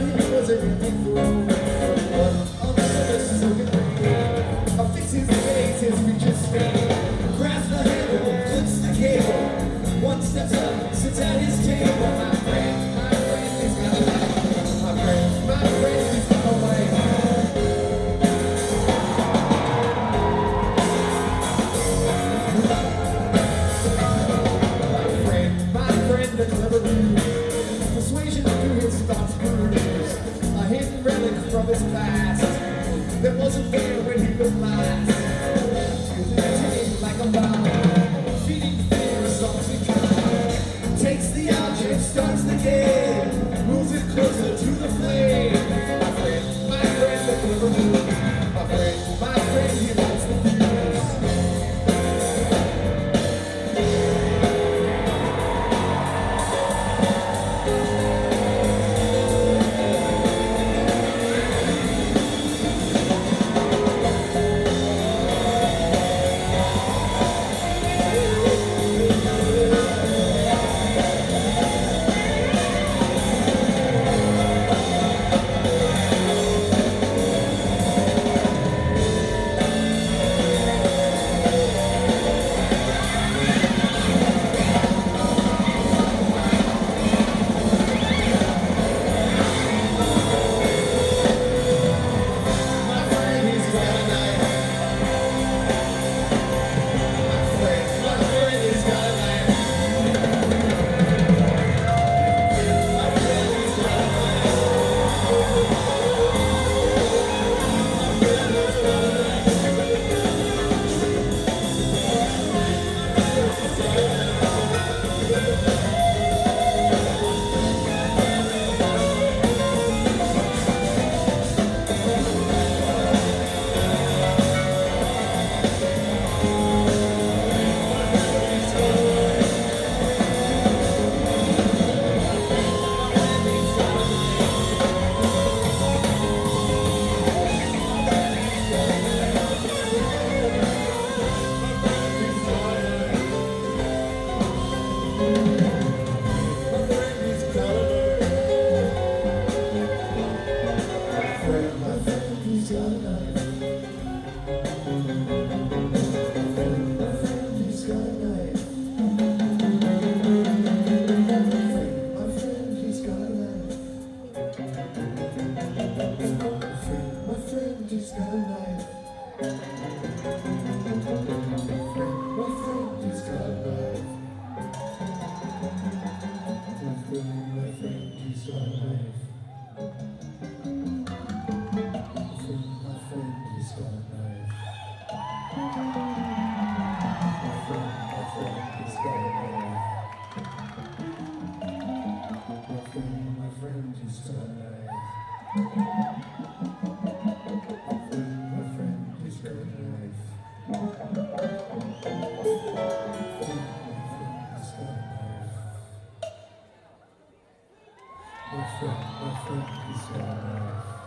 he was a empty throne. One on the silken rain. I'll fix his face, his features stained. Grasp the handle, clips the cable. One steps up, sits at his table. My friend, he's got a life. My friend, he's got a life. The clever ruse, persuasion through his thoughts bruise, a hidden relic from his past that wasn't there when he was last. Meditating like a bomb, feeding fear, salty calm. Takes the object, starts the game, moves it closer to the flame. My friend, the clever ruse. My friend, he lights the fuse. My friend, he's got a knife.